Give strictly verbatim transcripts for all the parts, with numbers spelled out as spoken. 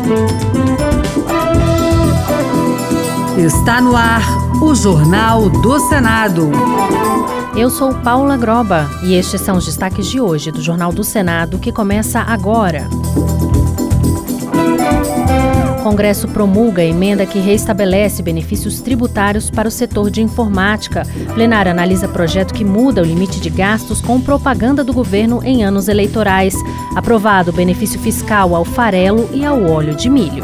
Está no ar o Jornal do Senado. Eu sou Paula Groba e estes são os destaques de hoje do Jornal do Senado, que começa agora. O Congresso promulga a emenda que reestabelece benefícios tributários para o setor de informática. Plenário analisa projeto que muda o limite de gastos com propaganda do governo em anos eleitorais. Aprovado o benefício fiscal ao farelo e ao óleo de milho.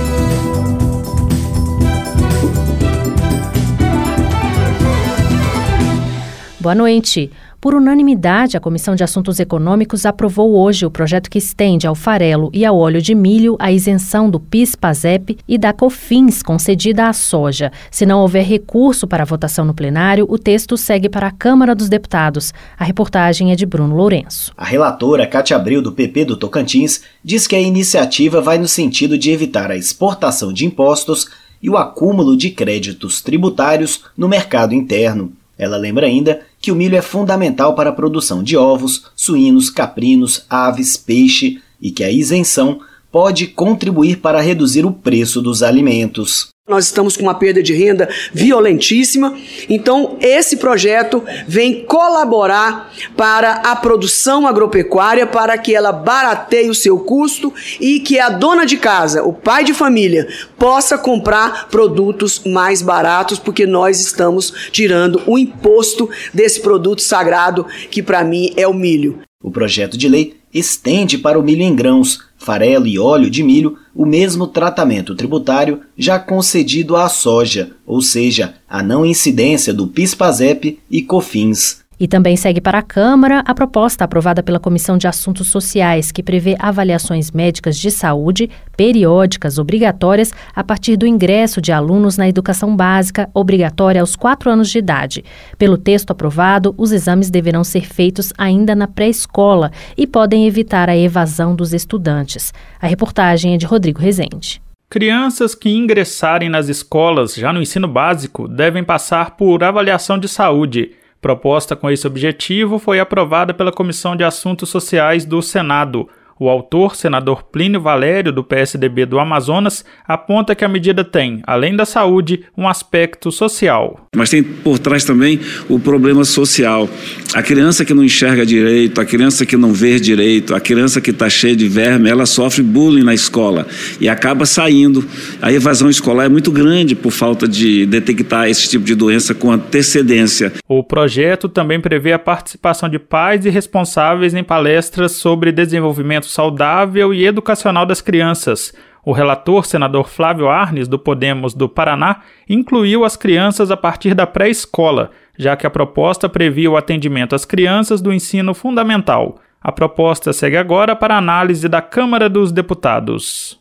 Boa noite. Por unanimidade, a Comissão de Assuntos Econômicos aprovou hoje o projeto que estende ao farelo e ao óleo de milho a isenção do PIS/PASEP e da COFINS concedida à soja. Se não houver recurso para a votação no plenário, o texto segue para a Câmara dos Deputados. A reportagem é de Bruno Lourenço. A relatora, Cátia Abreu, do P P do Tocantins, diz que a iniciativa vai no sentido de evitar a exportação de impostos e o acúmulo de créditos tributários no mercado interno. Ela lembra ainda que o milho é fundamental para a produção de ovos, suínos, caprinos, aves, peixe e que a isenção pode contribuir para reduzir o preço dos alimentos. Nós estamos com uma perda de renda violentíssima, então esse projeto vem colaborar para a produção agropecuária, para que ela barateie o seu custo e que a dona de casa, o pai de família, possa comprar produtos mais baratos, porque nós estamos tirando o imposto desse produto sagrado que para mim é o milho. O projeto de lei estende para o milho em grãos, farelo e óleo de milho o mesmo tratamento tributário já concedido à soja, ou seja, a não incidência do PIS/PASEP e COFINS. E também segue para a Câmara a proposta aprovada pela Comissão de Assuntos Sociais, que prevê avaliações médicas de saúde periódicas obrigatórias a partir do ingresso de alunos na educação básica, obrigatória aos quatro anos de idade. Pelo texto aprovado, os exames deverão ser feitos ainda na pré-escola e podem evitar a evasão dos estudantes. A reportagem é de Rodrigo Rezende. Crianças que ingressarem nas escolas já no ensino básico devem passar por avaliação de saúde. Proposta com esse objetivo foi aprovada pela Comissão de Assuntos Sociais do Senado. O autor, senador Plínio Valério, do P S D B do Amazonas, aponta que a medida tem, além da saúde, um aspecto social. Mas tem por trás também o problema social. A criança que não enxerga direito, a criança que não vê direito, a criança que está cheia de verme, ela sofre bullying na escola e acaba saindo. A evasão escolar é muito grande por falta de detectar esse tipo de doença com antecedência. O projeto também prevê a participação de pais e responsáveis em palestras sobre desenvolvimento saudável e educacional das crianças. O relator, senador Flávio Arnes, do Podemos do Paraná, incluiu as crianças a partir da pré-escola, já que a proposta previa o atendimento às crianças do ensino fundamental. A proposta segue agora para análise da Câmara dos Deputados.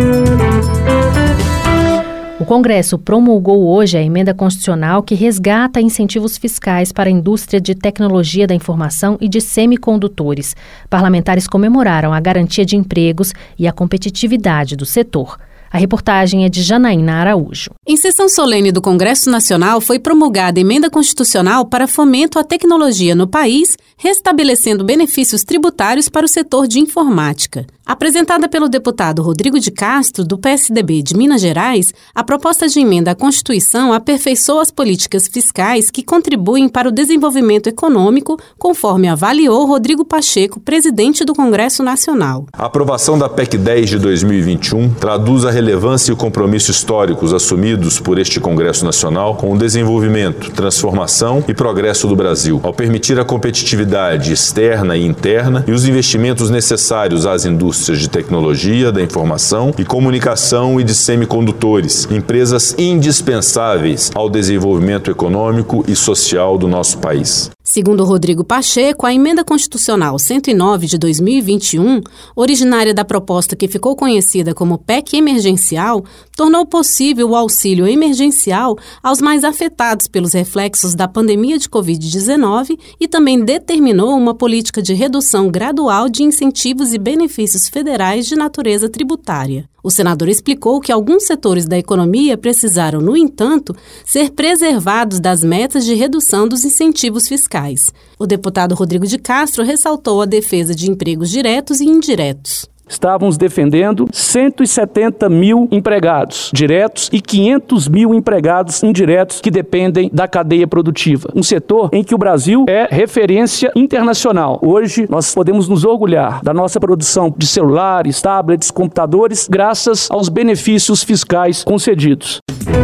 O Congresso promulgou hoje a emenda constitucional que resgata incentivos fiscais para a indústria de tecnologia da informação e de semicondutores. Parlamentares comemoraram a garantia de empregos e a competitividade do setor. A reportagem é de Janaína Araújo. Em sessão solene do Congresso Nacional foi promulgada emenda constitucional para fomento à tecnologia no país, restabelecendo benefícios tributários para o setor de informática. Apresentada pelo deputado Rodrigo de Castro, do P S D B de Minas Gerais, a proposta de emenda à Constituição aperfeiçoa as políticas fiscais que contribuem para o desenvolvimento econômico, conforme avaliou Rodrigo Pacheco, presidente do Congresso Nacional. A aprovação da P E C dez de dois mil e vinte e um traduz a relevância e o compromisso históricos assumidos por este Congresso Nacional com o desenvolvimento, transformação e progresso do Brasil, ao permitir a competitividade externa e interna e os investimentos necessários às indústrias de tecnologia, da informação e comunicação e de semicondutores, empresas indispensáveis ao desenvolvimento econômico e social do nosso país. Segundo Rodrigo Pacheco, a emenda constitucional cento e nove de dois mil e vinte e um, originária da proposta que ficou conhecida como P E C emergencial, tornou possível o auxílio emergencial aos mais afetados pelos reflexos da pandemia de covid dezenove e também determinou uma política de redução gradual de incentivos e benefícios federais de natureza tributária. O senador explicou que alguns setores da economia precisaram, no entanto, ser preservados das metas de redução dos incentivos fiscais. O deputado Rodrigo de Castro ressaltou a defesa de empregos diretos e indiretos. estávamos defendendo cento e setenta mil empregados diretos e quinhentos mil empregados indiretos que dependem da cadeia produtiva. Um setor em que o Brasil é referência internacional. Hoje nós podemos nos orgulhar da nossa produção de celulares, tablets, computadores, graças aos benefícios fiscais concedidos.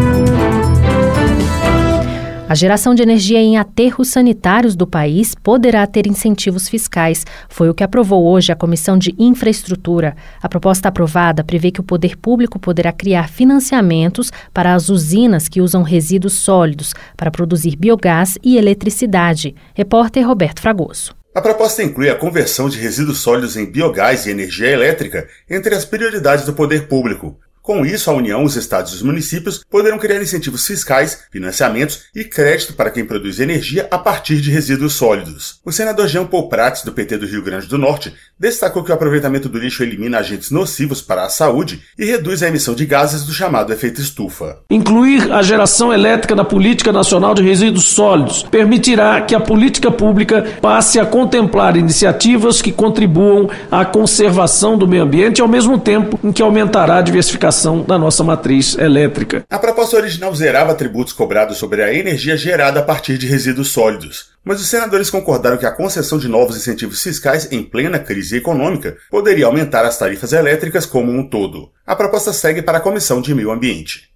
A geração de energia em aterros sanitários do país poderá ter incentivos fiscais. Foi o que aprovou hoje a Comissão de Infraestrutura. A proposta aprovada prevê que o poder público poderá criar financiamentos para as usinas que usam resíduos sólidos para produzir biogás e eletricidade. Repórter Roberto Fragoso. A proposta inclui a conversão de resíduos sólidos em biogás e energia elétrica entre as prioridades do poder público. Com isso, a União, os estados e os municípios poderão criar incentivos fiscais, financiamentos e crédito para quem produz energia a partir de resíduos sólidos. O senador Jean Paul Prats, do P T do Rio Grande do Norte, destacou que o aproveitamento do lixo elimina agentes nocivos para a saúde e reduz a emissão de gases do chamado efeito estufa. Incluir a geração elétrica na Política Nacional de Resíduos Sólidos permitirá que a política pública passe a contemplar iniciativas que contribuam à conservação do meio ambiente, ao mesmo tempo em que aumentará a diversificação da nossa matriz elétrica. A proposta original zerava tributos cobrados sobre a energia gerada a partir de resíduos sólidos, mas os senadores concordaram que a concessão de novos incentivos fiscais em plena crise econômica poderia aumentar as tarifas elétricas como um todo. A proposta segue para a Comissão de Meio Ambiente.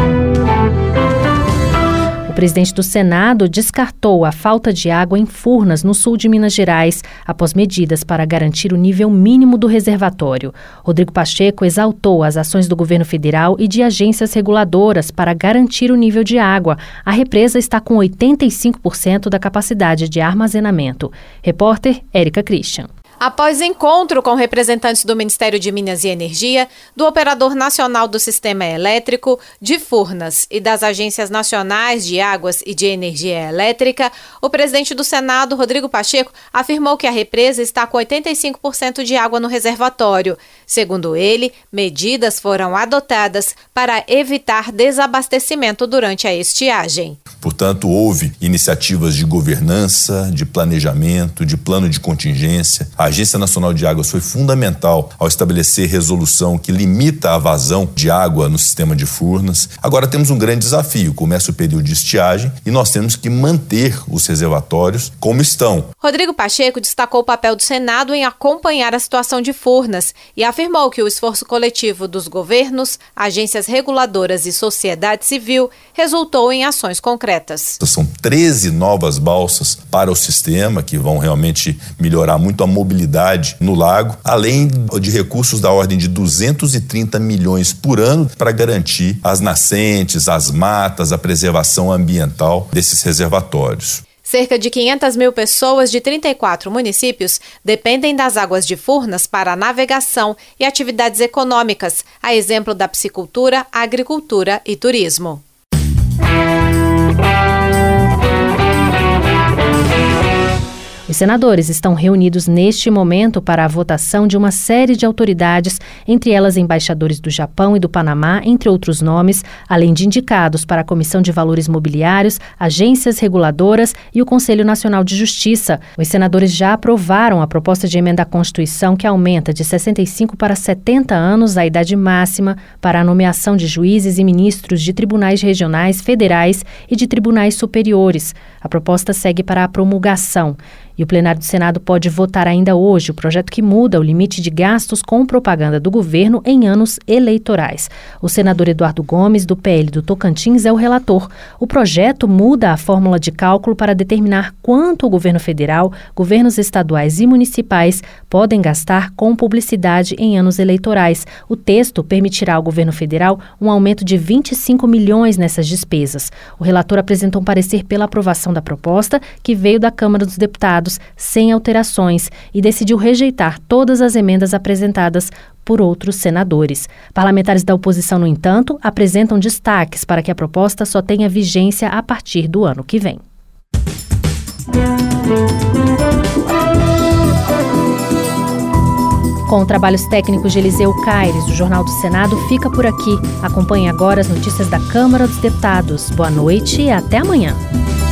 O presidente do Senado descartou a falta de água em Furnas, no sul de Minas Gerais, após medidas para garantir o nível mínimo do reservatório. Rodrigo Pacheco exaltou as ações do governo federal e de agências reguladoras para garantir o nível de água. A represa está com oitenta e cinco por cento da capacidade de armazenamento. Repórter Érica Christian. Após encontro com representantes do Ministério de Minas e Energia, do Operador Nacional do Sistema Elétrico, de Furnas e das Agências Nacionais de Águas e de Energia Elétrica, o presidente do Senado, Rodrigo Pacheco, afirmou que a represa está com oitenta e cinco por cento de água no reservatório. Segundo ele, medidas foram adotadas para evitar desabastecimento durante a estiagem. Portanto, houve iniciativas de governança, de planejamento, de plano de contingência. A Agência Nacional de Águas foi fundamental ao estabelecer resolução que limita a vazão de água no sistema de Furnas. Agora temos um grande desafio, começa o período de estiagem e nós temos que manter os reservatórios como estão. Rodrigo Pacheco destacou o papel do Senado em acompanhar a situação de Furnas e afirmou que o esforço coletivo dos governos, agências reguladoras e sociedade civil resultou em ações concretas. São treze novas balsas para o sistema que vão realmente melhorar muito a mobilidade no lago, além de recursos da ordem de duzentos e trinta milhões por ano para garantir as nascentes, as matas, a preservação ambiental desses reservatórios. Cerca de quinhentas mil pessoas de trinta e quatro municípios dependem das águas de Furnas para a navegação e atividades econômicas, a exemplo da piscicultura, agricultura e turismo. Os senadores estão reunidos neste momento para a votação de uma série de autoridades, entre elas embaixadores do Japão e do Panamá, entre outros nomes, além de indicados para a Comissão de Valores Mobiliários, agências reguladoras e o Conselho Nacional de Justiça. Os senadores já aprovaram a proposta de emenda à Constituição que aumenta de sessenta e cinco para setenta anos a idade máxima para a nomeação de juízes e ministros de tribunais regionais, federais e de tribunais superiores. A proposta segue para a promulgação. E o plenário do Senado pode votar ainda hoje o projeto que muda o limite de gastos com propaganda do governo em anos eleitorais. O senador Eduardo Gomes, do P L do Tocantins, é o relator. O projeto muda a fórmula de cálculo para determinar quanto o governo federal, governos estaduais e municipais podem gastar com publicidade em anos eleitorais. O texto permitirá ao governo federal um aumento de vinte e cinco milhões nessas despesas. O relator apresentou um parecer pela aprovação da proposta, que veio da Câmara dos Deputados, sem alterações, e decidiu rejeitar todas as emendas apresentadas por outros senadores. Parlamentares da oposição, no entanto, apresentam destaques para que a proposta só tenha vigência a partir do ano que vem. Com trabalhos técnicos de Eliseu Caires, o Jornal do Senado fica por aqui. Acompanhe agora as notícias da Câmara dos Deputados. Boa noite e até amanhã.